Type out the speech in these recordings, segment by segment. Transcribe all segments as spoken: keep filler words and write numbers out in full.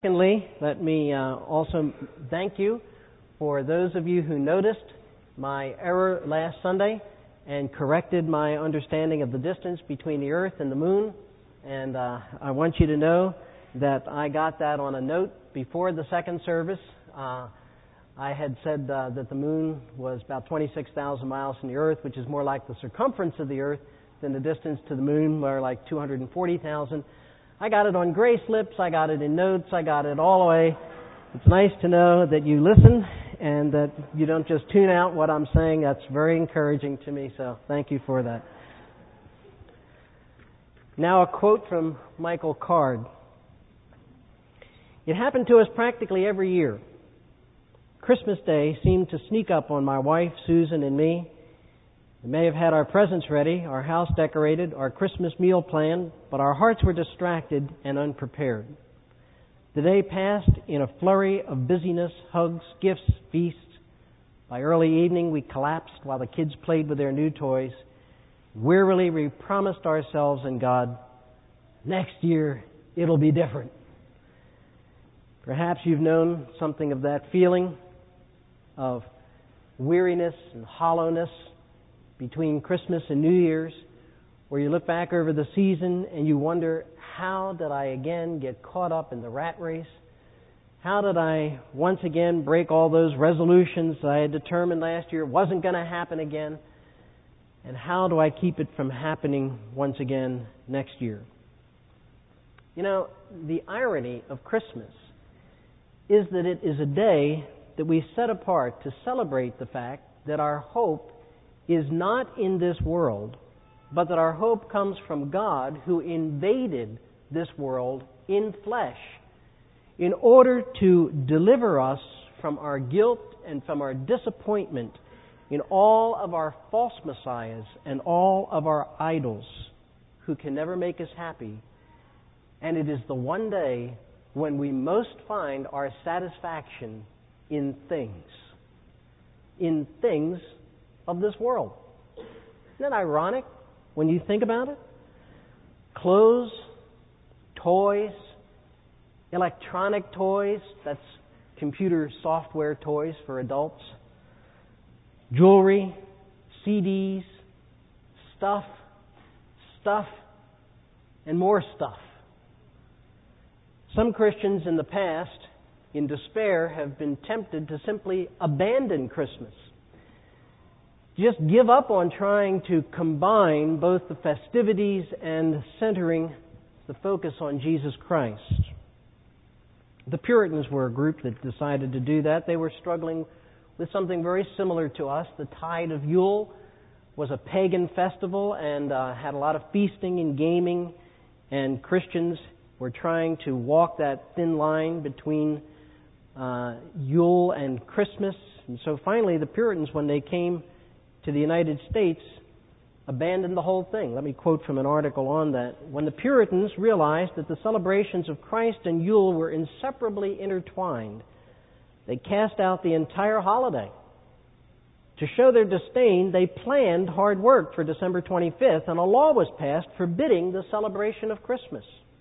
Secondly, let me uh, also thank you for those of you who noticed my error last Sunday and corrected my understanding of the distance between the Earth and the Moon. And uh, I want you to know that I got that on a note before the second service. Uh, I had said uh, that the Moon was about twenty-six thousand miles from the Earth, which is more like the circumference of the Earth than the distance to the Moon, where like two hundred forty thousand. I got it on gray slips, I got it in notes, I got it all the way. It's nice to know that you listen and that you don't just tune out what I'm saying. That's very encouraging to me, so thank you for that. Now a quote from Michael Card. It happened to us practically every year. Christmas Day seemed to sneak up on my wife, Susan, and me. We may have had our presents ready, our house decorated, our Christmas meal planned, but our hearts were distracted and unprepared. The day passed in a flurry of busyness, hugs, gifts, feasts. By early evening, we collapsed while the kids played with their new toys. Wearily, we promised ourselves and God, next year, it'll be different. Perhaps you've known something of that feeling of weariness and hollowness between Christmas and New Year's, where you look back over the season and you wonder, how did I again get caught up in the rat race? How did I once again break all those resolutions that I had determined last year wasn't going to happen again? And how do I keep it from happening once again next year? You know, the irony of Christmas is that it is a day that we set apart to celebrate the fact that our hope is not in this world, but that our hope comes from God who invaded this world in flesh in order to deliver us from our guilt and from our disappointment in all of our false messiahs and all of our idols who can never make us happy. And it is the one day when we most find our satisfaction in things, in things of this world. Isn't that ironic when you think about it? Clothes, toys, electronic toys, that's computer software toys for adults, jewelry, C Ds, stuff, stuff, and more stuff. Some Christians in the past, in despair, have been tempted to simply abandon Christmas. Just give up on trying to combine both the festivities and centering the focus on Jesus Christ. The Puritans were a group that decided to do that. They were struggling with something very similar to us. The Tide of Yule was a pagan festival and uh, had a lot of feasting and gaming, and Christians were trying to walk that thin line between uh, Yule and Christmas. And so finally the Puritans, when they came to the United States, abandoned the whole thing. Let me quote from an article on that. When the Puritans realized that the celebrations of Christ and Yule were inseparably intertwined, they cast out the entire holiday. To show their disdain, they planned hard work for December twenty-fifth, and a law was passed forbidding the celebration of Christmas.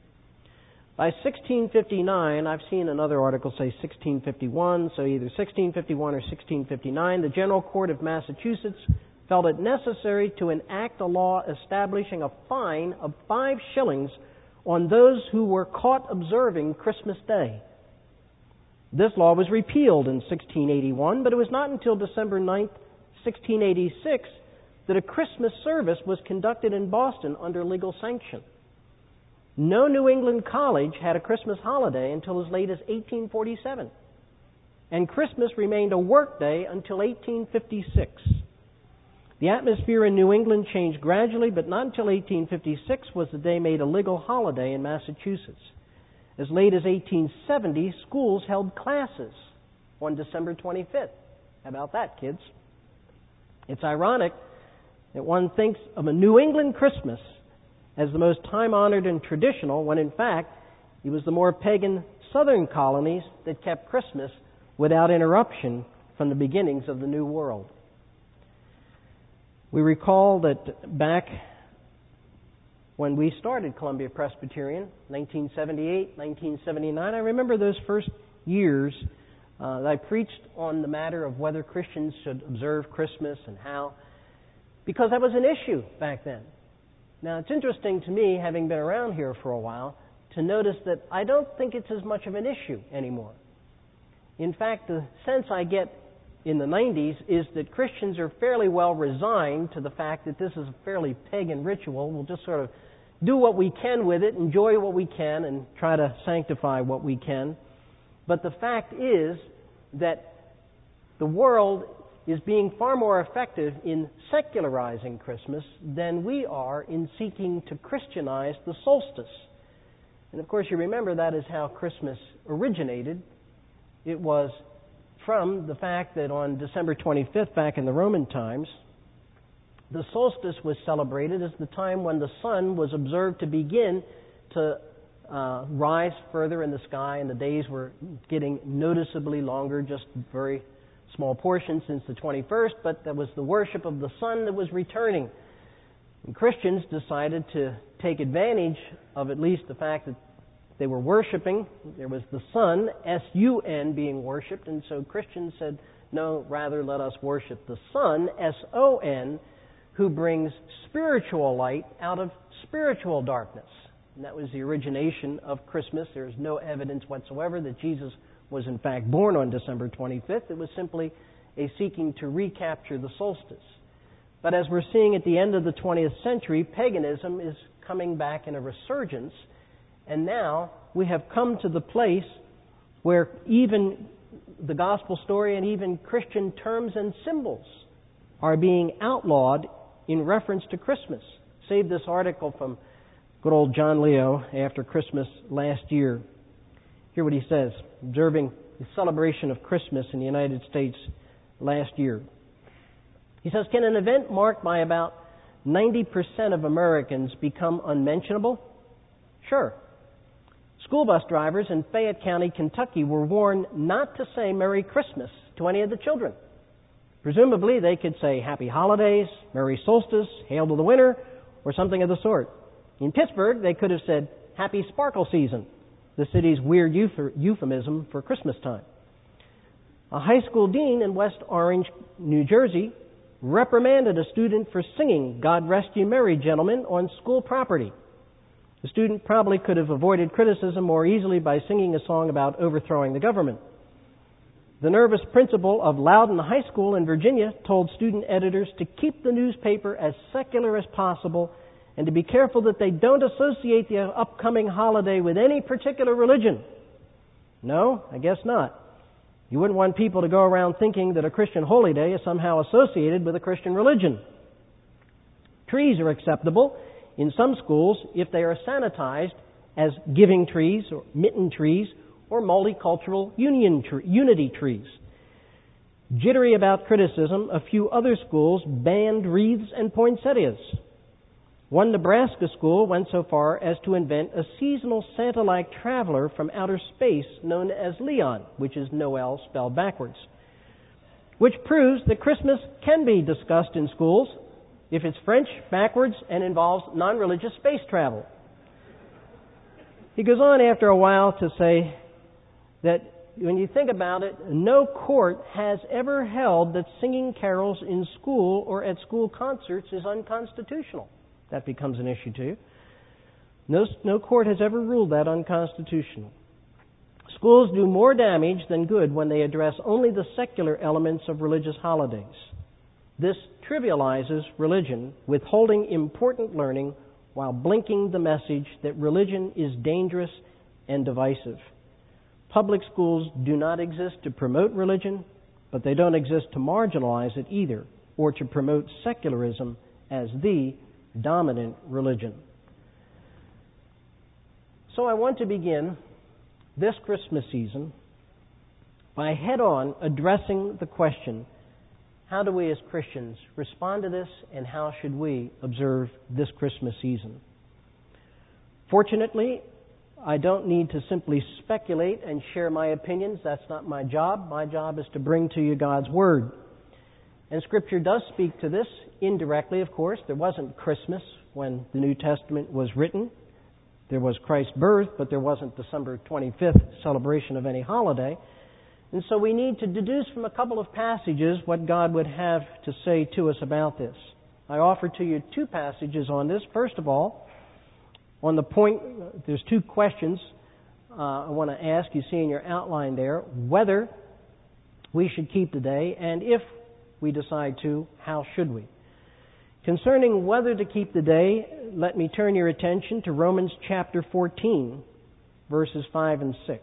By sixteen fifty-nine, I've seen another article say sixteen fifty-one, so either sixteen fifty-one or sixteen fifty-nine, the General Court of Massachusetts felt it necessary to enact a law establishing a fine of five shillings on those who were caught observing Christmas Day. This law was repealed in sixteen eighty-one, but it was not until December ninth, sixteen eighty-six, that a Christmas service was conducted in Boston under legal sanction. No New England college had a Christmas holiday until as late as eighteen forty-seven. And Christmas remained a work day until eighteen fifty-six. The atmosphere in New England changed gradually, but not until eighteen fifty-six was the day made a legal holiday in Massachusetts. As late as eighteen seventy, schools held classes on December twenty-fifth. How about that, kids? It's ironic that one thinks of a New England Christmas as the most time-honored and traditional, when in fact it was the more pagan southern colonies that kept Christmas without interruption from the beginnings of the New World. We recall that back when we started Columbia Presbyterian, nineteen seventy-eight, nineteen seventy-nine. I remember those first years uh, that I preached on the matter of whether Christians should observe Christmas and how, because that was an issue back then. Now, it's interesting to me, having been around here for a while, to notice that I don't think it's as much of an issue anymore. In fact, the sense I get in the nineties is that Christians are fairly well resigned to the fact that this is a fairly pagan ritual. We'll just sort of do what we can with it, enjoy what we can, and try to sanctify what we can. But the fact is that the world is being far more effective in secularizing Christmas than we are in seeking to Christianize the solstice. And of course, you remember that is how Christmas originated. It was from the fact that on December twenty-fifth, back in the Roman times, the solstice was celebrated as the time when the sun was observed to begin to uh, rise further in the sky, and the days were getting noticeably longer, just very small portion since the twenty-first, but that was the worship of the sun that was returning. And Christians decided to take advantage of at least the fact that they were worshiping. There was the sun, S U N, being worshipped, and so Christians said, no, rather let us worship the sun, S O N, who brings spiritual light out of spiritual darkness. And that was the origination of Christmas. There's no evidence whatsoever that Jesus was in fact born on December twenty-fifth. It was simply a seeking to recapture the solstice. But as we're seeing at the end of the twentieth century, paganism is coming back in a resurgence, and now we have come to the place where even the gospel story and even Christian terms and symbols are being outlawed in reference to Christmas. Saved this article from good old John Leo after Christmas last year. Hear what he says, observing the celebration of Christmas in the United States last year. He says, can an event marked by about ninety percent of Americans become unmentionable? Sure. School bus drivers in Fayette County, Kentucky were warned not to say Merry Christmas to any of the children. Presumably they could say Happy Holidays, Merry Solstice, Hail to the Winter, or something of the sort. In Pittsburgh, they could have said Happy Sparkle Season, the city's weird euphemism for Christmas time. A high school dean in West Orange, New Jersey, reprimanded a student for singing God Rest You Merry Gentlemen on school property. The student probably could have avoided criticism more easily by singing a song about overthrowing the government. The nervous principal of Loudon High School in Virginia told student editors to keep the newspaper as secular as possible and to be careful that they don't associate the upcoming holiday with any particular religion. No, I guess not. You wouldn't want people to go around thinking that a Christian holy day is somehow associated with a Christian religion. Trees are acceptable in some schools if they are sanitized as giving trees or mitten trees or multicultural union tre- unity trees. Jittery about criticism, a few other schools banned wreaths and poinsettias. One Nebraska school went so far as to invent a seasonal Santa-like traveler from outer space known as Leon, which is Noel spelled backwards, which proves that Christmas can be discussed in schools if it's French backwards and involves non-religious space travel. He goes on after a while to say that when you think about it, no court has ever held that singing carols in school or at school concerts is unconstitutional. That becomes an issue too. No, no court has ever ruled that unconstitutional. Schools do more damage than good when they address only the secular elements of religious holidays. This trivializes religion, withholding important learning while blinking the message that religion is dangerous and divisive. Public schools do not exist to promote religion, but they don't exist to marginalize it either, or to promote secularism as the dominant religion. So I want to begin this Christmas season by head-on addressing the question, how do we as Christians respond to this, and how should we observe this Christmas season? Fortunately, I don't need to simply speculate and share my opinions. That's not my job. My job is to bring to you God's Word. And Scripture does speak to this indirectly, of course. There wasn't Christmas when the New Testament was written. There was Christ's birth, but there wasn't December twenty-fifth celebration of any holiday. And so we need to deduce from a couple of passages what God would have to say to us about this. I offer to you two passages on this. First of all, on the point, there's two questions uh, I want to ask. You see in your outline there, whether we should keep the day, and if we decide to, how should we? Concerning whether to keep the day, let me turn your attention to Romans chapter fourteen, verses five and six.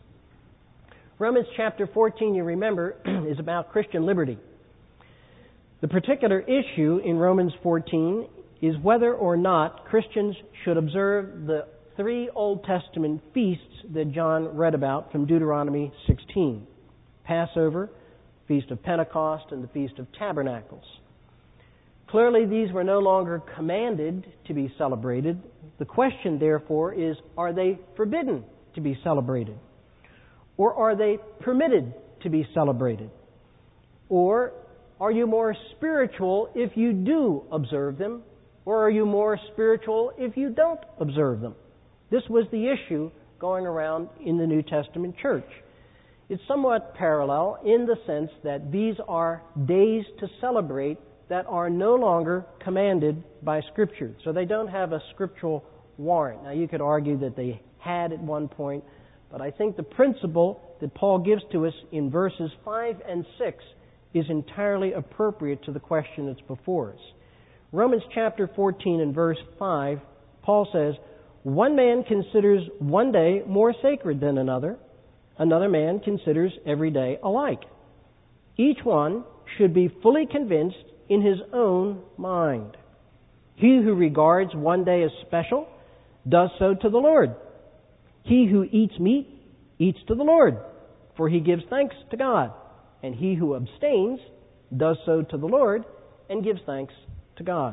Romans chapter fourteen, you remember, is about Christian liberty. The particular issue in Romans fourteen is whether or not Christians should observe the three Old Testament feasts that John read about from Deuteronomy sixteen. Passover, Feast of Pentecost, and the Feast of Tabernacles. Clearly, these were no longer commanded to be celebrated. The question, therefore, is, are they forbidden to be celebrated? Or are they permitted to be celebrated? Or are you more spiritual if you do observe them? Or are you more spiritual if you don't observe them? This was the issue going around in the New Testament church. It's somewhat parallel in the sense that these are days to celebrate that are no longer commanded by Scripture. So they don't have a scriptural warrant. Now you could argue that they had at one point, but I think the principle that Paul gives to us in verses five and six is entirely appropriate to the question that's before us. Romans chapter fourteen and verse five, Paul says, "One man considers one day more sacred than another. Another man considers every day alike. Each one should be fully convinced in his own mind. He who regards one day as special does so to the Lord. He who eats meat eats to the Lord, for he gives thanks to God. And he who abstains does so to the Lord and gives thanks to God."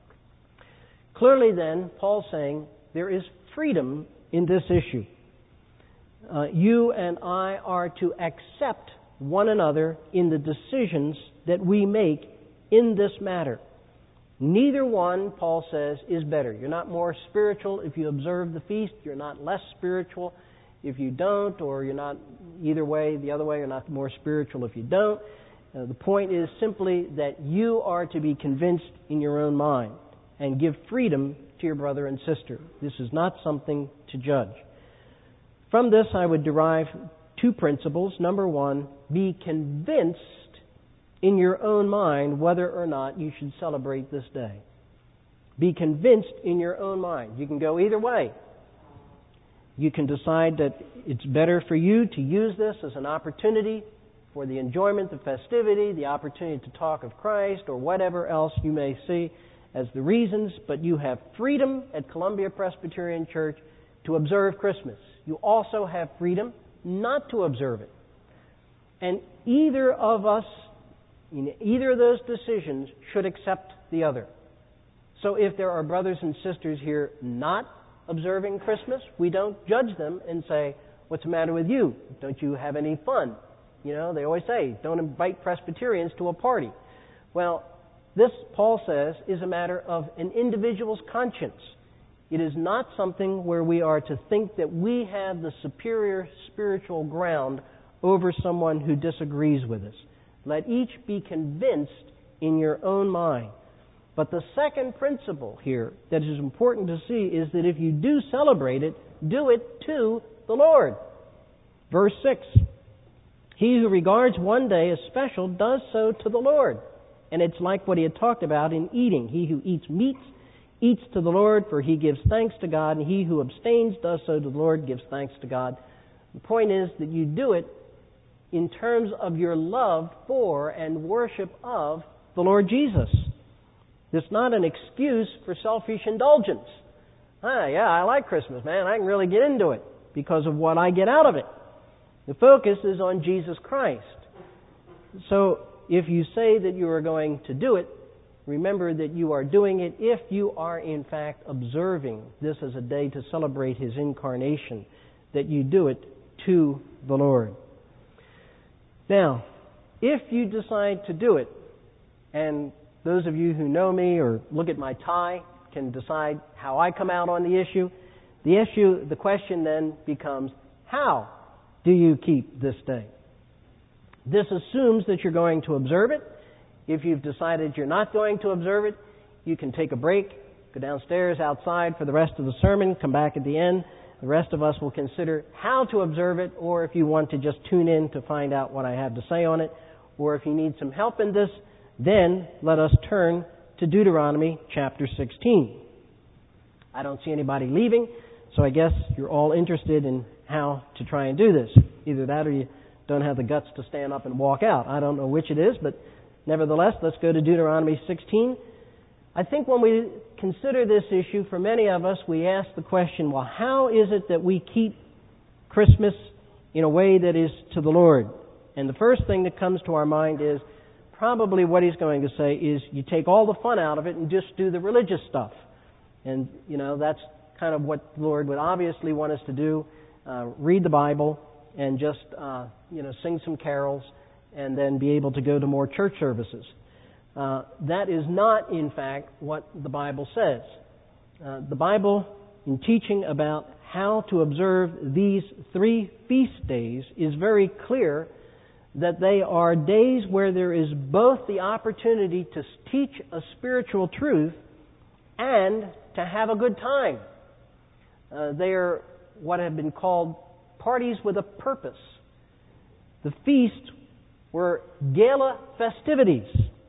Clearly then, Paul's saying there is freedom in this issue. Uh, you and I are to accept one another in the decisions that we make in this matter. Neither one, Paul says, is better. You're not more spiritual if you observe the feast. You're not less spiritual if you don't, or you're not either way, the other way, you're not more spiritual if you don't. Uh, the point is simply that you are to be convinced in your own mind and give freedom to your brother and sister. This is not something to judge. From this, I would derive two principles. Number one, be convinced in your own mind whether or not you should celebrate this day. Be convinced in your own mind. You can go either way. You can decide that it's better for you to use this as an opportunity for the enjoyment, the festivity, the opportunity to talk of Christ, or whatever else you may see as the reasons, but you have freedom at Columbia Presbyterian Church to observe Christmas. You also have freedom not to observe it. And either of us, in either of those decisions, should accept the other. So if there are brothers and sisters here not observing Christmas, we don't judge them and say, "What's the matter with you? Don't you have any fun?" You know, they always say, don't invite Presbyterians to a party. Well, this, Paul says, is a matter of an individual's conscience. It is not something where we are to think that we have the superior spiritual ground over someone who disagrees with us. Let each be convinced in your own mind. But the second principle here that is important to see is that if you do celebrate it, do it to the Lord. Verse six, "He who regards one day as special does so to the Lord." And it's like what he had talked about in eating. He who eats meat eats to the Lord, for he gives thanks to God, and he who abstains does so to the Lord, gives thanks to God. The point is that you do it in terms of your love for and worship of the Lord Jesus. It's not an excuse for selfish indulgence. Ah, yeah, I like Christmas, man. I can really get into it because of what I get out of it. The focus is on Jesus Christ. So if you say that you are going to do it, remember that you are doing it if you are in fact observing this as a day to celebrate His incarnation, that you do it to the Lord. Now, if you decide to do it, and those of you who know me or look at my tie, can decide how I come out on the issue. The issue, the question then becomes, how do you keep this day? This assumes that you're going to observe it. If you've decided you're not going to observe it, you can take a break, go downstairs outside for the rest of the sermon, come back at the end. The rest of us will consider how to observe it, or if you want to just tune in to find out what I have to say on it, or if you need some help in this, then let us turn to Deuteronomy chapter sixteen. I don't see anybody leaving, so I guess you're all interested in how to try and do this. Either that or you don't have the guts to stand up and walk out. I don't know which it is, but nevertheless, let's go to Deuteronomy sixteen. I think when we consider this issue, for many of us, we ask the question, well, how is it that we keep Christmas in a way that is to the Lord? And the first thing that comes to our mind is probably what he's going to say is you take all the fun out of it and just do the religious stuff. And, you know, that's kind of what the Lord would obviously want us to do, uh, read the Bible and just, uh, you know, sing some carols and then be able to go to more church services. Uh, that is not, in fact, what the Bible says. Uh, the Bible, in teaching about how to observe these three feast days, is very clear that they are days where there is both the opportunity to teach a spiritual truth and to have a good time. Uh, they are what have been called parties with a purpose. The feasts were gala festivities.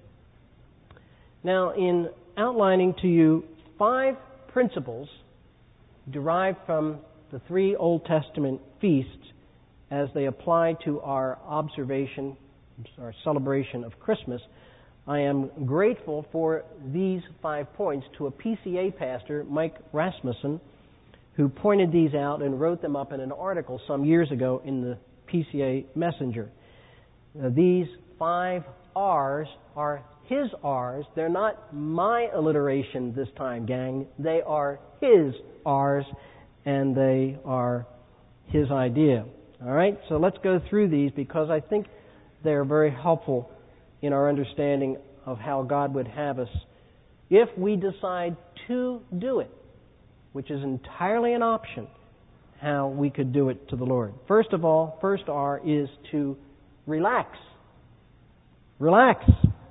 Now, in outlining to you five principles derived from the three Old Testament feasts as they apply to our observation, our celebration of Christmas, I am grateful for these five points to a P C A pastor, Mike Rasmussen, who pointed these out and wrote them up in an article some years ago in the P C A Messenger. Uh, these five R's are his R's. They're not my alliteration this time, gang. They are his R's, and they are his idea. All right? So let's go through these because I think they're very helpful in our understanding of how God would have us if we decide to do it, which is entirely an option, how we could do it to the Lord. First of all, first R is to relax. Relax.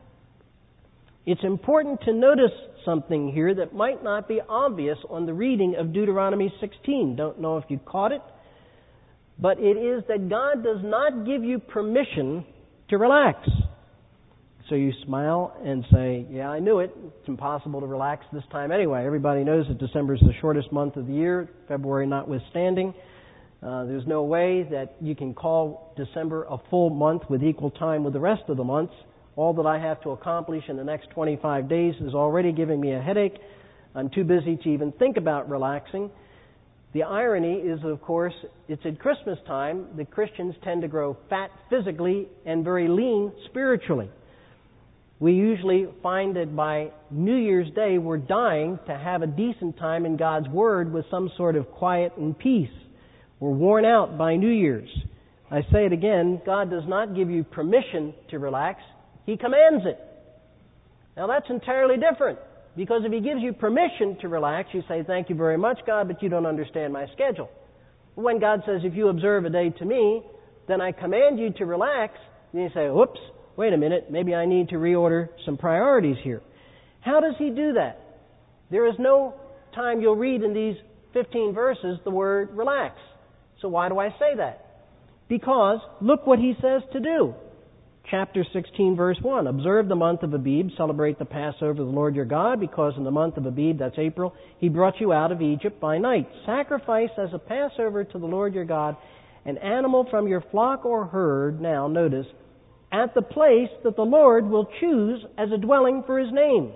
It's important to notice something here that might not be obvious on the reading of Deuteronomy sixteen. Don't know if you caught it, but it is that God does not give you permission to relax. So you smile and say, yeah, I knew it. It's impossible to relax this time anyway. Everybody knows that December is the shortest month of the year, February notwithstanding. Uh, there's no way that you can call December a full month with equal time with the rest of the months. All that I have to accomplish in the next twenty-five days is already giving me a headache. I'm too busy to even think about relaxing. The irony is, of course, it's at Christmas time that Christians tend to grow fat physically and very lean spiritually. We usually find that by New Year's Day we're dying to have a decent time in God's Word with some sort of quiet and peace. We're worn out by New Year's. I say it again, God does not give you permission to relax. He commands it. Now that's entirely different, because if He gives you permission to relax, you say, thank you very much, God, but you don't understand my schedule. When God says, if you observe a day to me, then I command you to relax, then you say, whoops, wait a minute, maybe I need to reorder some priorities here. How does He do that? There is no time you'll read in these fifteen verses the word relax. So why do I say that? Because look what He says to do. Chapter sixteen, verse one. Observe the month of Abib, celebrate the Passover of the Lord your God, because in the month of Abib, that's April, He brought you out of Egypt by night. Sacrifice as a Passover to the Lord your God an animal from your flock or herd, now notice, at the place that the Lord will choose as a dwelling for His name.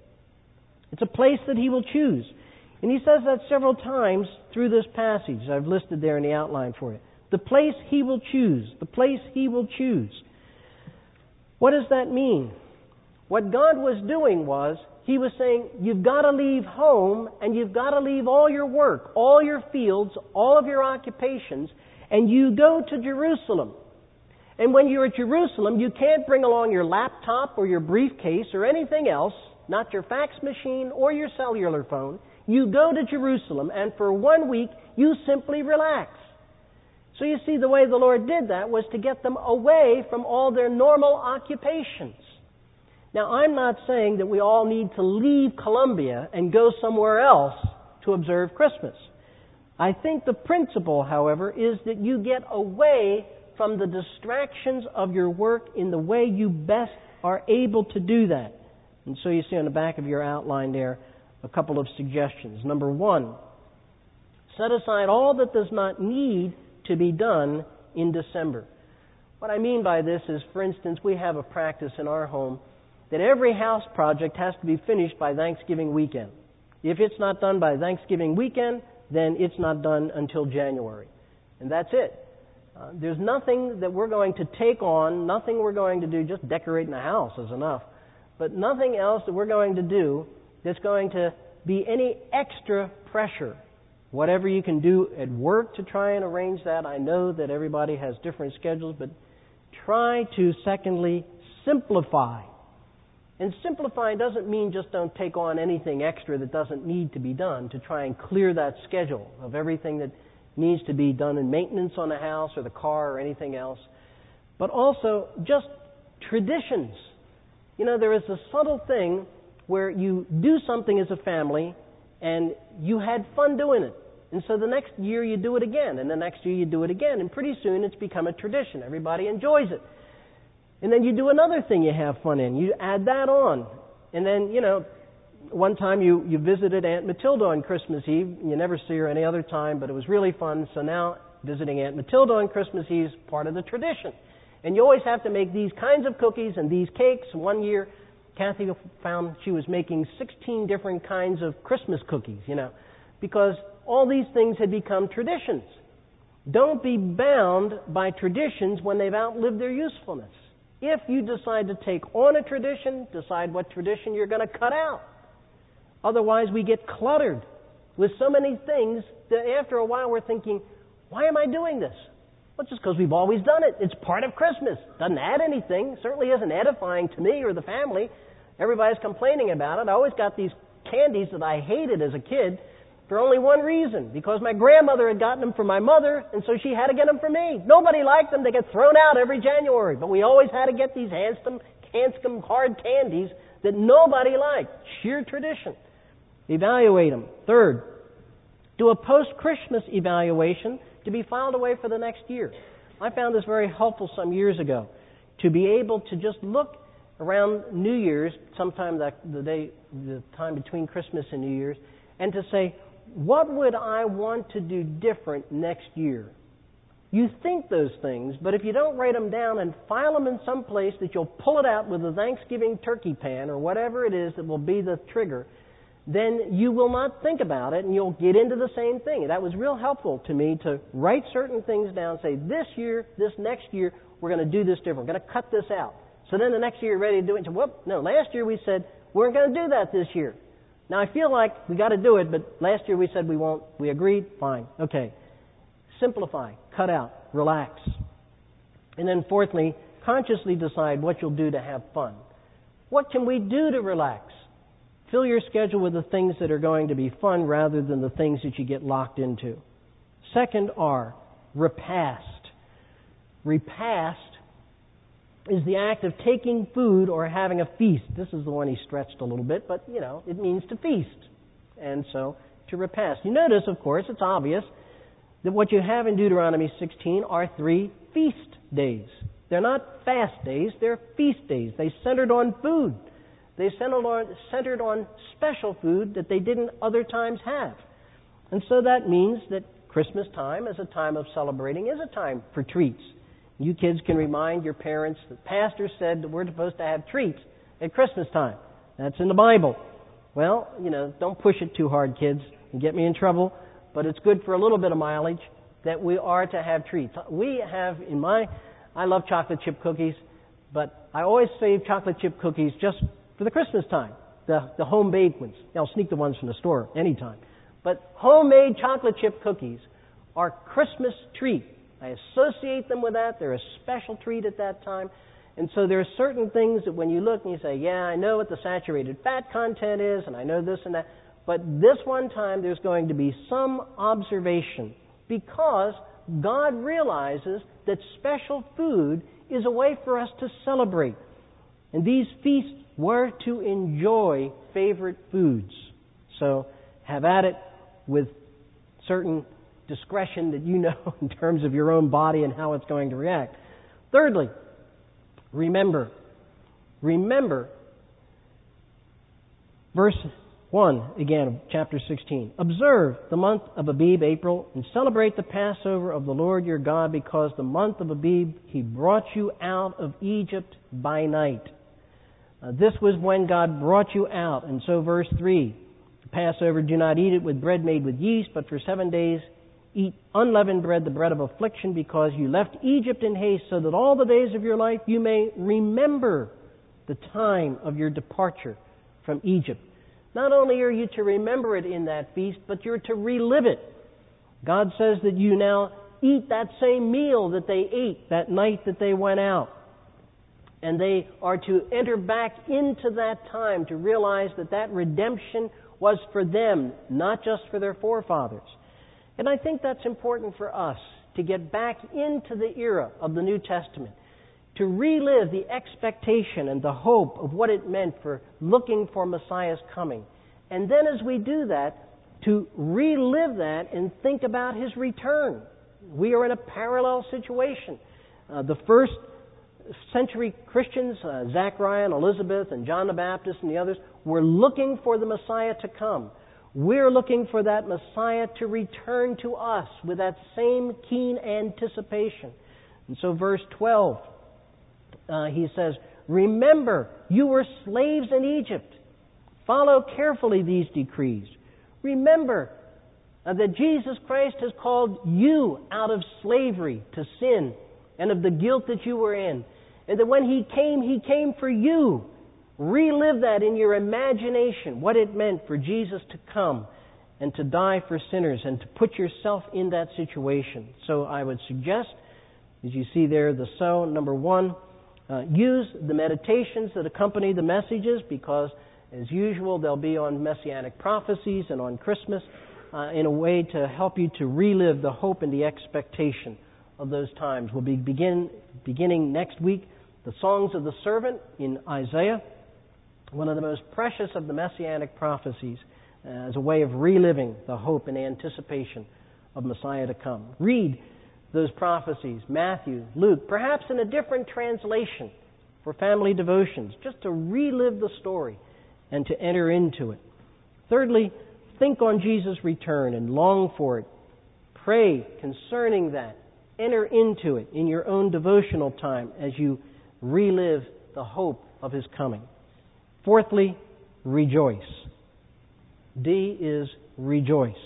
It's a place that He will choose. And He says that several times through this passage. I've listed there in the outline for you. The place He will choose. The place He will choose. What does that mean? What God was doing was, He was saying, you've got to leave home and you've got to leave all your work, all your fields, all of your occupations, and you go to Jerusalem. And when you're at Jerusalem, you can't bring along your laptop or your briefcase or anything else. not your fax machine or your cellular phone. You go to Jerusalem, and for one week, you simply relax. So you see, the way the Lord did that was to get them away from all their normal occupations. Now, I'm not saying that we all need to leave Columbia and go somewhere else to observe Christmas. I think the principle, however, is that you get away from the distractions of your work in the way you best are able to do that. And so you see on the back of your outline there a couple of suggestions. Number one, set aside all that does not need to be done in December. What I mean by this is, for instance, we have a practice in our home that every house project has to be finished by Thanksgiving weekend. If it's not done by Thanksgiving weekend, then it's not done until January. And that's it. Uh, there's nothing that we're going to take on, nothing we're going to do, just decorating the house is enough, but nothing else that we're going to do that's going to be any extra pressure. Whatever you can do at work to try and arrange that, I know that everybody has different schedules, but try to, secondly, simplify. And simplifying doesn't mean just don't take on anything extra that doesn't need to be done, to try and clear that schedule of everything that needs to be done in maintenance on the house or the car or anything else. But also just traditions. You know, there is a subtle thing where you do something as a family and you had fun doing it. And so the next year you do it again, and the next year you do it again, and pretty soon it's become a tradition. Everybody enjoys it. And then you do another thing you have fun in. You add that on. And then, you know, one time you, you visited Aunt Matilda on Christmas Eve. You never see her any other time, but it was really fun. So now visiting Aunt Matilda on Christmas Eve is part of the tradition. And you always have to make these kinds of cookies and these cakes. One year, Kathy found she was making sixteen different kinds of Christmas cookies, you know, because all these things had become traditions. Don't be bound by traditions when they've outlived their usefulness. If you decide to take on a tradition, decide what tradition you're going to cut out. Otherwise, we get cluttered with so many things that after a while we're thinking, why am I doing this? Well, just because we've always done it. It's part of Christmas. Doesn't add anything. Certainly isn't edifying to me or the family. Everybody's complaining about it. I always got these candies that I hated as a kid for only one reason, because my grandmother had gotten them for my mother, and so she had to get them for me. Nobody liked them. They get thrown out every January. But we always had to get these Hanscom, Hanscom hard candies that nobody liked. Sheer tradition. Evaluate them. Third, do a post-Christmas evaluation to be filed away for the next year. I found this very helpful some years ago, to be able to just look around New Year's, sometime that the day, the time between Christmas and New Year's, and to say, what would I want to do different next year? You think those things, but if you don't write them down and file them in some place that you'll pull it out with a Thanksgiving turkey pan or whatever it is that will be the trigger, then you will not think about it and you'll get into the same thing. And that was real helpful to me to write certain things down, say this year, this next year, we're going to do this different. We're going to cut this out. So then the next year you're ready to do it. And say, whoop, no, last year we said we're going to do that this year. Now I feel like we got to do it, but last year we said we won't. We agreed? Fine. Okay. Simplify. Cut out. Relax. And then fourthly, consciously decide what you'll do to have fun. What can we do to relax? Fill your schedule with the things that are going to be fun rather than the things that you get locked into. Second R, repast. Repast is the act of taking food or having a feast. This is the one he stretched a little bit, but, you know, it means to feast. And so, to repast. You notice, of course, it's obvious that what you have in Deuteronomy sixteen are three feast days. They're not fast days, they're feast days. They centered on food. They centered on, centered on special food that they didn't other times have. And so that means that Christmas time, as a time of celebrating, is a time for treats. You kids can remind your parents that pastor said that we're supposed to have treats at Christmas time. That's in the Bible. Well, you know, don't push it too hard, kids, and get me in trouble. But it's good for a little bit of mileage that we are to have treats. We have in my, I love chocolate chip cookies, but I always save chocolate chip cookies just for the Christmas time, the, the home-baked ones. I'll sneak the ones from the store anytime. But homemade chocolate chip cookies are Christmas treat. I associate them with that. They're a special treat at that time. And so there are certain things that when you look and you say, yeah, I know what the saturated fat content is, and I know this and that, but this one time there's going to be some observation because God realizes that special food is a way for us to celebrate. And these feasts were to enjoy favorite foods. So have at it with certain discretion that you know in terms of your own body and how it's going to react. Thirdly, remember. Remember. Verse one, again, of chapter sixteen. Observe the month of Abib, April, and celebrate the Passover of the Lord your God, because the month of Abib he brought you out of Egypt by night. Uh, this was when God brought you out. And so verse three, the Passover, do not eat it with bread made with yeast, but for seven days eat unleavened bread, the bread of affliction, because you left Egypt in haste, so that all the days of your life you may remember the time of your departure from Egypt. Not only are you to remember it in that feast, but you're to relive it. God says that you now eat that same meal that they ate that night that they went out. And they are to enter back into that time to realize that that redemption was for them, not just for their forefathers. And I think that's important for us, to get back into the era of the New Testament, to relive the expectation and the hope of what it meant for looking for Messiah's coming. And then as we do that, to relive that and think about His return. We are in a parallel situation. Uh, the first century Christians, uh, Zechariah and Elizabeth and John the Baptist and the others, were looking for the Messiah to come. We're looking for that Messiah to return to us with that same keen anticipation. And so verse twelve, Uh, he says, remember, you were slaves in Egypt. Follow carefully these decrees. Remember uh, that Jesus Christ has called you out of slavery to sin and of the guilt that you were in. And that when He came, He came for you. Relive that in your imagination, what it meant for Jesus to come and to die for sinners and to put yourself in that situation. So I would suggest, as you see there, the so, number one, Uh, use the meditations that accompany the messages, because, as usual, they'll be on Messianic prophecies and on Christmas uh, in a way to help you to relive the hope and the expectation of those times. We'll be begin, beginning next week the Songs of the Servant in Isaiah, one of the most precious of the Messianic prophecies, uh, as a way of reliving the hope and anticipation of Messiah to come. Read those prophecies, Matthew, Luke, perhaps in a different translation for family devotions, just to relive the story and to enter into it. Thirdly, think on Jesus' return and long for it. Pray concerning that. Enter into it in your own devotional time as you relive the hope of His coming. Fourthly, rejoice. D is rejoice.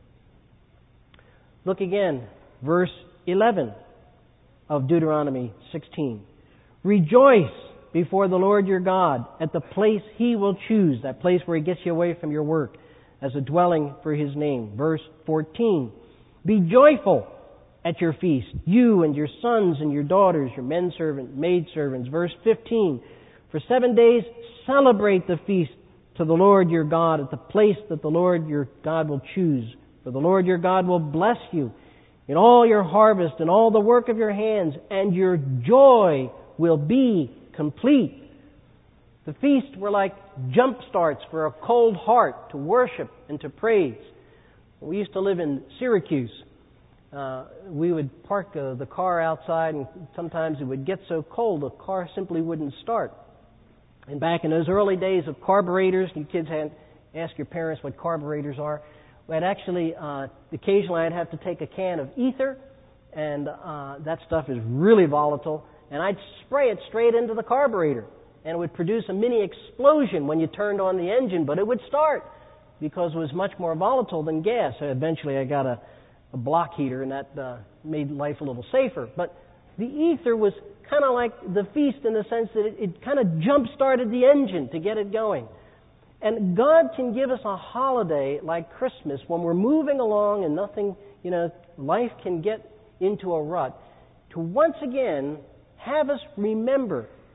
Look again, verse eleven of Deuteronomy sixteen. Rejoice before the Lord your God at the place He will choose, that place where He gets you away from your work, as a dwelling for His name. Verse fourteen. Be joyful at your feast, you and your sons and your daughters, your menservants, maidservants. Verse fifteen. For seven days celebrate the feast to the Lord your God at the place that the Lord your God will choose. For the Lord your God will bless you in all your harvest and all the work of your hands, and your joy will be complete. The feasts were like jump starts for a cold heart to worship and to praise. We used to live in Syracuse. Uh, we would park uh, the car outside, and sometimes it would get so cold the car simply wouldn't start. And back in those early days of carburetors, you kids had ask your parents what carburetors are. But actually, uh, occasionally I'd have to take a can of ether, and uh, that stuff is really volatile, and I'd spray it straight into the carburetor, and it would produce a mini explosion when you turned on the engine, but it would start because it was much more volatile than gas. So eventually I got a, a block heater, and that uh, made life a little safer. But the ether was kind of like the feast in the sense that it, it kind of jump-started the engine to get it going. And God can give us a holiday like Christmas when we're moving along and nothing, you know, life can get into a rut, to once again have us remember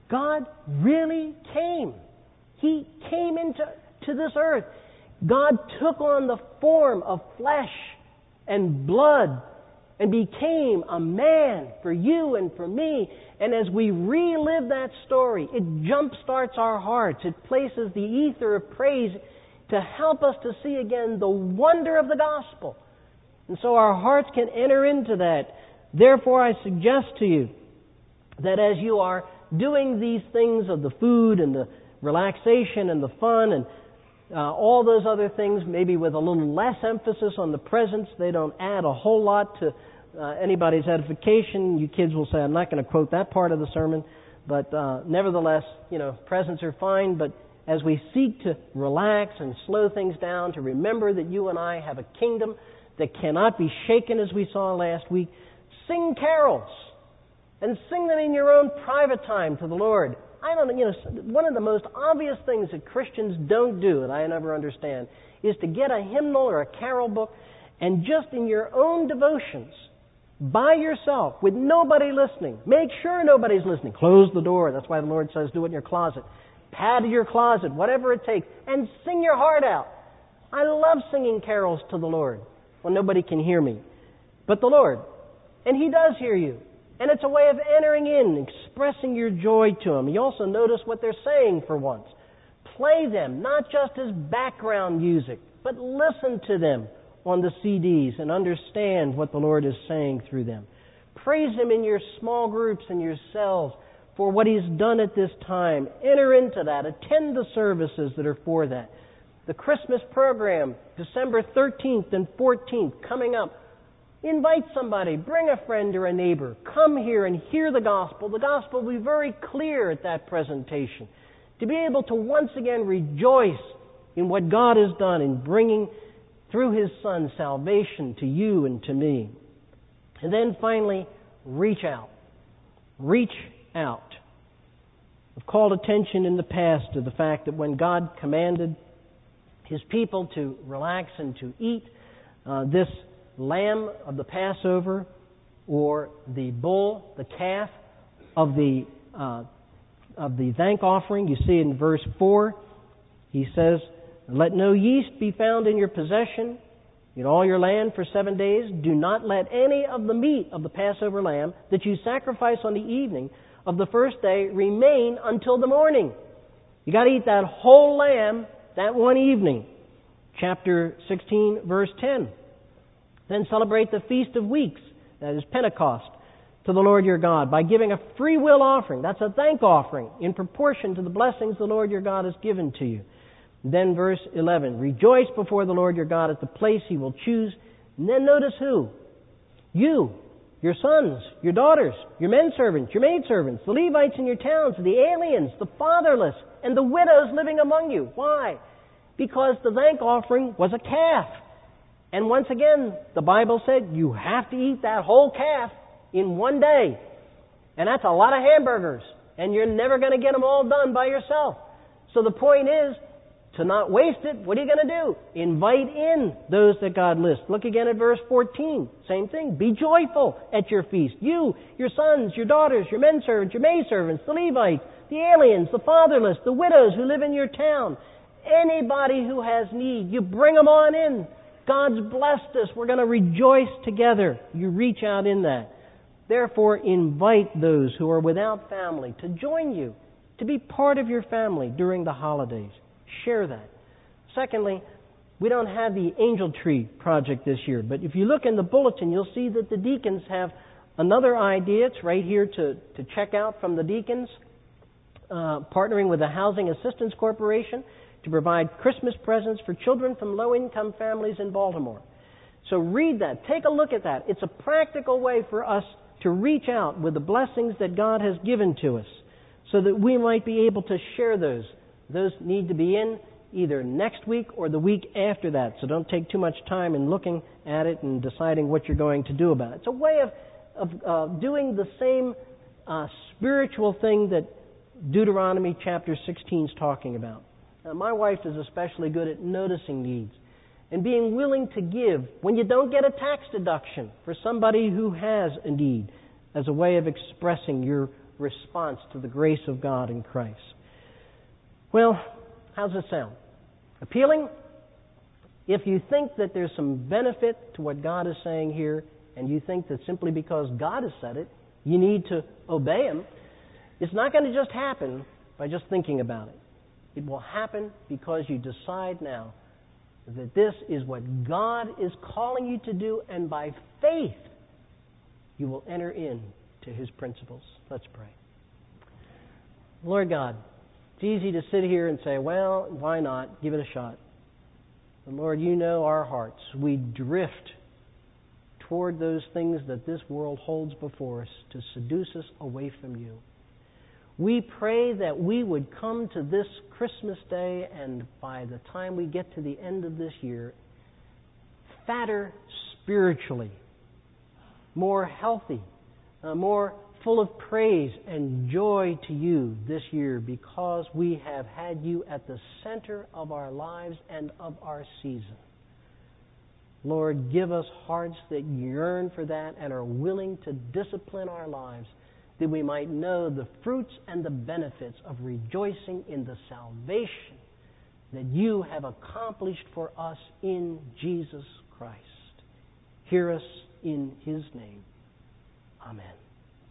God really came. He came into to this earth. God took on the form of flesh and blood and became a man for you and for me. And as we relive that story, it jumpstarts our hearts. It places the ether of praise to help us to see again the wonder of the gospel. And so our hearts can enter into that. Therefore, I suggest to you that as you are doing these things of the food and the relaxation and the fun and uh, all those other things, maybe with a little less emphasis on the presents, they don't add a whole lot to uh, anybody's edification. You kids will say, I'm not going to quote that part of the sermon, but uh, nevertheless, you know, presents are fine, but as we seek to relax and slow things down, to remember that you and I have a kingdom that cannot be shaken, as we saw last week, sing carols and sing them in your own private time to the Lord. I don't know, you know, one of the most obvious things that Christians don't do, that I never understand, is to get a hymnal or a carol book and just in your own devotions, by yourself, with nobody listening, make sure nobody's listening. Close the door. That's why the Lord says do it in your closet. Pad your closet, whatever it takes, and sing your heart out. I love singing carols to the Lord when nobody can hear me, but the Lord. And He does hear you. And it's a way of entering in, expressing your joy to Him. You also notice what they're saying for once. Play them, not just as background music, but listen to them on the C Ds and understand what the Lord is saying through them. Praise Him in your small groups and your cells for what He's done at this time. Enter into that. Attend the services that are for that. The Christmas program, December thirteenth and fourteenth, coming up. Invite somebody, bring a friend or a neighbor. Come here and hear the gospel. The gospel will be very clear at that presentation. To be able to once again rejoice in what God has done in bringing through His Son salvation to you and to me. And then finally, reach out. Reach out. I've called attention in the past to the fact that when God commanded His people to relax and to eat uh, this lamb of the Passover, or the bull, the calf of the uh, of the thank offering. You see in verse four, He says, "Let no yeast be found in your possession in all your land for seven days. Do not let any of the meat of the Passover lamb that you sacrifice on the evening of the first day remain until the morning." You got to eat that whole lamb that one evening. Chapter sixteen, verse ten. Then celebrate the Feast of Weeks, that is Pentecost, to the Lord your God by giving a free will offering. That's a thank offering in proportion to the blessings the Lord your God has given to you. Then verse eleven, rejoice before the Lord your God at the place He will choose. And then notice who? You, your sons, your daughters, your men servants, your maid servants, the Levites in your towns, the aliens, the fatherless, and the widows living among you. Why? Because the thank offering was a calf. And once again, the Bible said you have to eat that whole calf in one day. And that's a lot of hamburgers. And you're never going to get them all done by yourself. So the point is, to not waste it, what are you going to do? Invite in those that God lists. Look again at verse fourteen. Same thing. Be joyful at your feast. You, your sons, your daughters, your men servants, your maid servants, the Levites, the aliens, the fatherless, the widows who live in your town. Anybody who has need, you bring them on in. God's blessed us. We're going to rejoice together. You reach out in that. Therefore, invite those who are without family to join you, to be part of your family during the holidays. Share that. Secondly, we don't have the Angel Tree project this year, but if you look in the bulletin, you'll see that the deacons have another idea. It's right here to, to check out from the deacons, uh, partnering with the Housing Assistance Corporation to provide Christmas presents for children from low-income families in Baltimore. So read that. Take a look at that. It's a practical way for us to reach out with the blessings that God has given to us so that we might be able to share those. Those need to be in either next week or the week after that. So don't take too much time in looking at it and deciding what you're going to do about it. It's a way of, of uh, doing the same uh, spiritual thing that Deuteronomy chapter sixteen is talking about. Now, my wife is especially good at noticing needs and being willing to give when you don't get a tax deduction for somebody who has a need as a way of expressing your response to the grace of God in Christ. Well, how's it sound? Appealing? If you think that there's some benefit to what God is saying here, and you think that simply because God has said it, you need to obey Him, it's not going to just happen by just thinking about it. It will happen because you decide now that this is what God is calling you to do, and by faith you will enter in to His principles. Let's pray. Lord God, it's easy to sit here and say, well, why not? Give it a shot. But Lord, you know our hearts. We drift toward those things that this world holds before us to seduce us away from you. We pray that we would come to this Christmas Day, and by the time we get to the end of this year, fatter spiritually, more healthy, uh, more full of praise and joy to you this year, because we have had you at the center of our lives and of our season. Lord, give us hearts that yearn for that and are willing to discipline our lives, that we might know the fruits and the benefits of rejoicing in the salvation that you have accomplished for us in Jesus Christ. Hear us in His name. Amen.